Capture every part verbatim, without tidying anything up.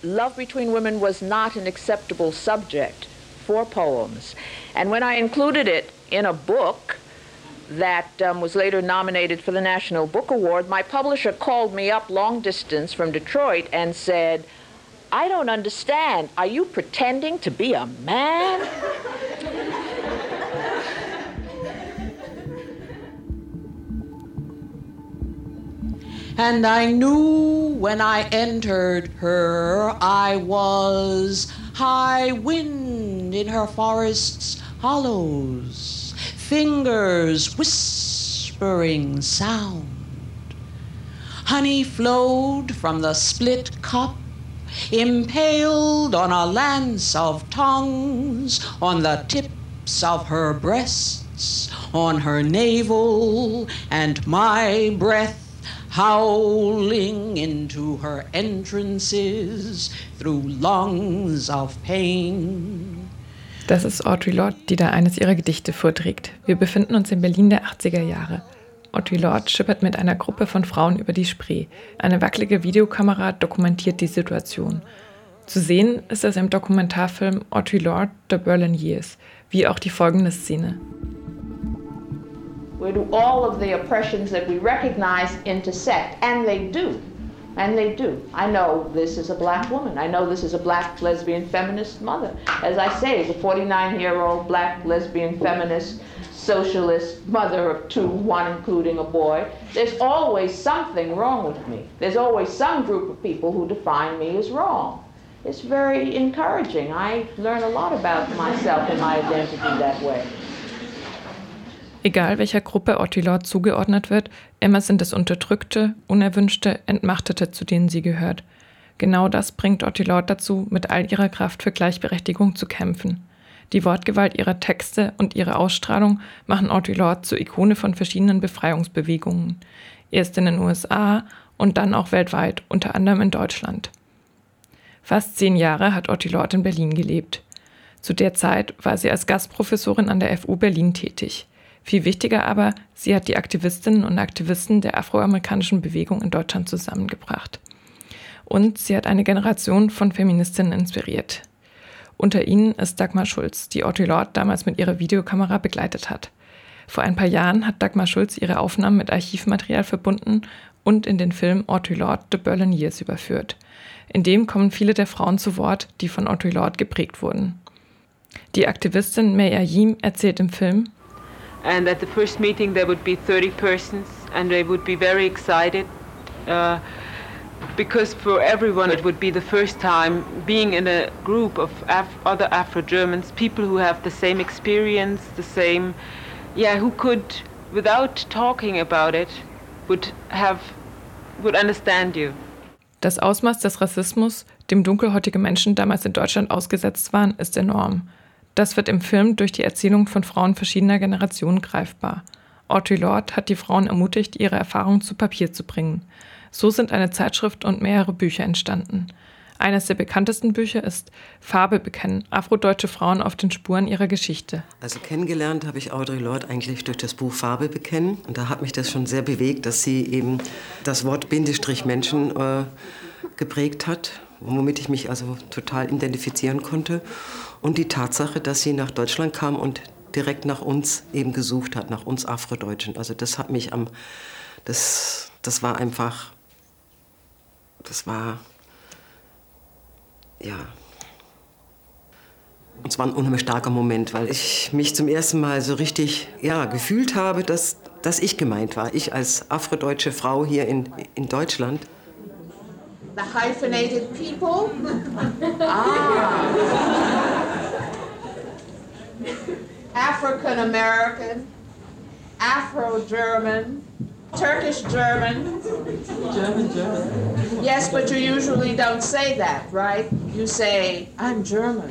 love between women was not an acceptable subject for poems. And when I included it in a book that um, was later nominated for the National Book Award, my publisher called me up long distance from Detroit and said, "I don't understand. Are you pretending to be a man?" And I knew when I entered her, I was high wind in her forest's hollows, fingers whispering sound. Honey flowed from the split cup, impaled on a lance of tongues, on the tips of her breasts, on her navel, and my breath howling into her entrances through lungs of pain. Das ist Audre Lorde, die da eines ihrer Gedichte vorträgt. Wir befinden uns in Berlin der achtziger Jahre. Audre Lorde schippert mit einer Gruppe von Frauen über die Spree. Eine wackelige Videokamera dokumentiert die Situation. Zu sehen ist das im Dokumentarfilm Audre Lorde, The Berlin Years, wie auch die folgende Szene. Where do all of the oppressions that we recognize intersect? And they do. And they do. I know this is a black woman. I know this is a black lesbian feminist mother. As I say, the forty-nine-year-old black lesbian feminist socialist mother of two, one including a boy. There's always something wrong with me. There's always some group of people who define me as wrong. It's very encouraging. I learn a lot about myself and my identity that way. Egal welcher Gruppe Audre Lorde zugeordnet wird, immer sind es Unterdrückte, Unerwünschte, Entmachtete, zu denen sie gehört. Genau das bringt Audre Lorde dazu, mit all ihrer Kraft für Gleichberechtigung zu kämpfen. Die Wortgewalt ihrer Texte und ihre Ausstrahlung machen Audre Lorde zur Ikone von verschiedenen Befreiungsbewegungen. Erst in den U S A und dann auch weltweit, unter anderem in Deutschland. Fast zehn Jahre hat Audre Lorde in Berlin gelebt. Zu der Zeit war sie als Gastprofessorin an der F U Berlin tätig. Viel wichtiger aber, sie hat die Aktivistinnen und Aktivisten der afroamerikanischen Bewegung in Deutschland zusammengebracht. Und sie hat eine Generation von Feministinnen inspiriert. Unter ihnen ist Dagmar Schultz, die Audre Lorde damals mit ihrer Videokamera begleitet hat. Vor ein paar Jahren hat Dagmar Schultz ihre Aufnahmen mit Archivmaterial verbunden und in den Film Audre Lorde, The Berlin Years überführt. In dem kommen viele der Frauen zu Wort, die von Audre Lorde geprägt wurden. Die Aktivistin May Ayim erzählt im Film: And at the first meeting there would be thirty persons and they would be very excited uh, because for everyone it would be the first time being in a group of Af- other Afro-Germans, people who have the same experience, the same, yeah, who could, without talking about it, would have, would understand you. Das Ausmaß des Rassismus, dem dunkelhäutige Menschen damals in Deutschland ausgesetzt waren, ist enorm. Das wird im Film durch die Erzählung von Frauen verschiedener Generationen greifbar. Audre Lorde hat die Frauen ermutigt, ihre Erfahrungen zu Papier zu bringen. So sind eine Zeitschrift und mehrere Bücher entstanden. Eines der bekanntesten Bücher ist Farbe bekennen, afrodeutsche Frauen auf den Spuren ihrer Geschichte. Also kennengelernt habe ich Audre Lorde eigentlich durch das Buch Farbe bekennen. Und da hat mich das schon sehr bewegt, dass sie eben das Wort Bindestrich Menschen äh, geprägt hat, womit ich mich also total identifizieren konnte. Und die Tatsache, dass sie nach Deutschland kam und direkt nach uns eben gesucht hat, nach uns Afrodeutschen. Also das hat mich am, das, das war einfach, das war, ja, und es war ein unheimlich starker Moment, weil ich mich zum ersten Mal so richtig, ja, gefühlt habe, dass, dass ich gemeint war. Ich als afrodeutsche Frau hier in, in Deutschland. The hyphenated people? Ah. African American, Afro-German, Turkish German. German, German. Yes, but you usually don't say that, right? You say, I'm German.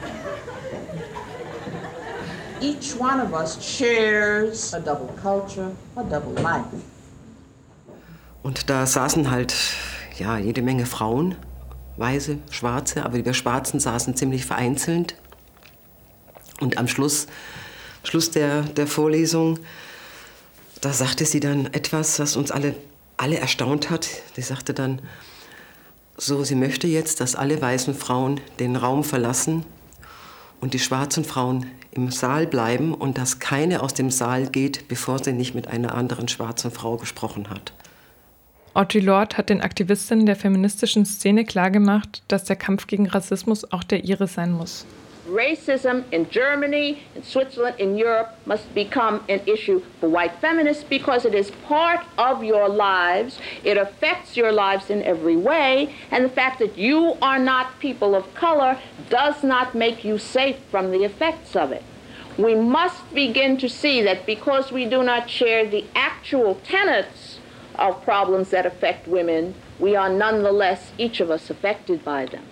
Each one of us shares a double culture, a double life. Und da saßen halt, ja, jede Menge Frauen, Weiße, Schwarze, aber wir Schwarzen saßen ziemlich vereinzelt. Und am Schluss, Schluss der, der Vorlesung, da sagte sie dann etwas, was uns alle, alle erstaunt hat. Sie sagte dann, so, sie möchte jetzt, dass alle weißen Frauen den Raum verlassen und die schwarzen Frauen im Saal bleiben und dass keine aus dem Saal geht, bevor sie nicht mit einer anderen schwarzen Frau gesprochen hat. Audre Lorde hat den Aktivistinnen der feministischen Szene klargemacht, dass der Kampf gegen Rassismus auch der ihre sein muss. Racism in Germany, in Switzerland, in Europe must become an issue for white feminists because it is part of your lives. It affects your lives in every way. And the fact that you are not people of color does not make you safe from the effects of it. We must begin to see that because we do not share the actual tenets of problems that affect women, we are nonetheless, each of us, affected by them.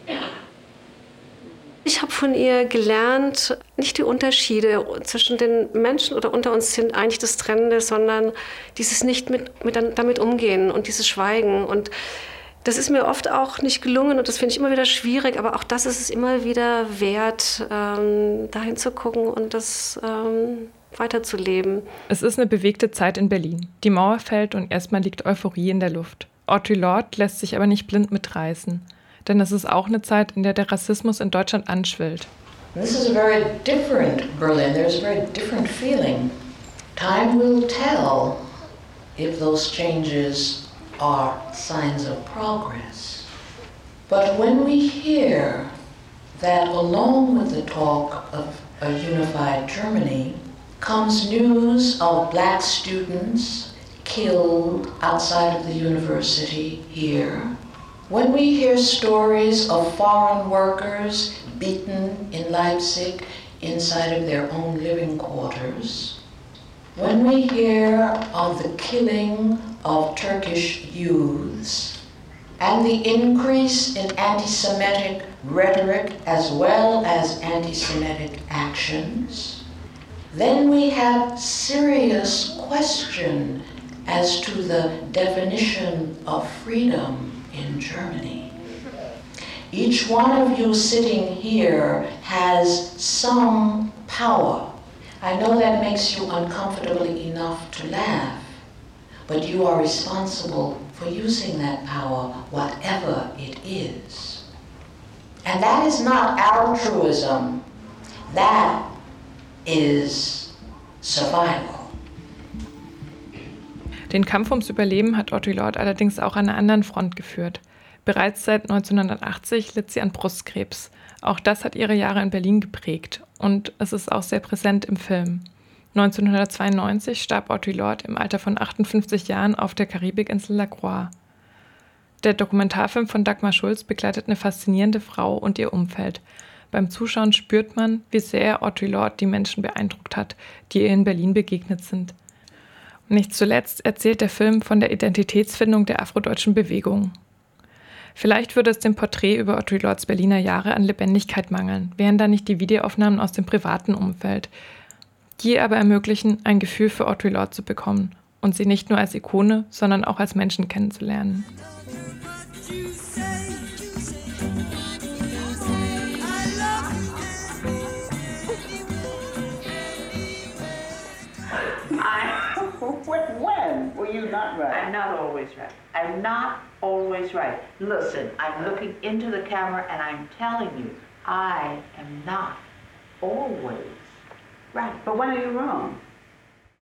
Ich habe von ihr gelernt, nicht die Unterschiede zwischen den Menschen oder unter uns sind eigentlich das Trennende, sondern dieses nicht mit, mit damit umgehen und dieses Schweigen. Und das ist mir oft auch nicht gelungen und das finde ich immer wieder schwierig, aber auch das ist es immer wieder wert, ähm, dahin zu gucken und das ähm, weiterzuleben. Es ist eine bewegte Zeit in Berlin. Die Mauer fällt und erstmal liegt Euphorie in der Luft. Audre Lorde lässt sich aber nicht blind mitreißen. Denn es ist auch eine Zeit, in der der Rassismus in Deutschland anschwillt. This is a very different Berlin. There's a very different feeling. Time will tell if those changes are signs of progress. But when we hear that along with the talk of a unified Germany comes news of black students killed outside of the university here, when we hear stories of foreign workers beaten in Leipzig inside of their own living quarters, when we hear of the killing of Turkish youths and the increase in anti-Semitic rhetoric as well as anti-Semitic actions, then we have serious question as to the definition of freedom in Germany. Each one of you sitting here has some power. I know that makes you uncomfortable enough to laugh, but you are responsible for using that power, whatever it is. And that is not altruism, that is survival. Den Kampf ums Überleben hat Audre Lorde allerdings auch an einer anderen Front geführt. Bereits seit neunzehnhundertachtzig litt sie an Brustkrebs. Auch das hat ihre Jahre in Berlin geprägt. Und es ist auch sehr präsent im Film. neunzehnhundertzweiundneunzig starb Audre Lorde im Alter von achtundfünfzig Jahren auf der Karibikinsel La Croix. Der Dokumentarfilm von Dagmar Schulz begleitet eine faszinierende Frau und ihr Umfeld. Beim Zuschauen spürt man, wie sehr Audre Lorde die Menschen beeindruckt hat, die ihr in Berlin begegnet sind. Nicht zuletzt erzählt der Film von der Identitätsfindung der afrodeutschen Bewegung. Vielleicht würde es dem Porträt über Audre Lordes Berliner Jahre an Lebendigkeit mangeln, wären da nicht die Videoaufnahmen aus dem privaten Umfeld, die aber ermöglichen, ein Gefühl für Audre Lorde zu bekommen und sie nicht nur als Ikone, sondern auch als Menschen kennenzulernen. When were you not right? I'm not always right. I'm not always right. Listen, I'm looking into the camera and I'm telling you, I am not always right. But when are you wrong?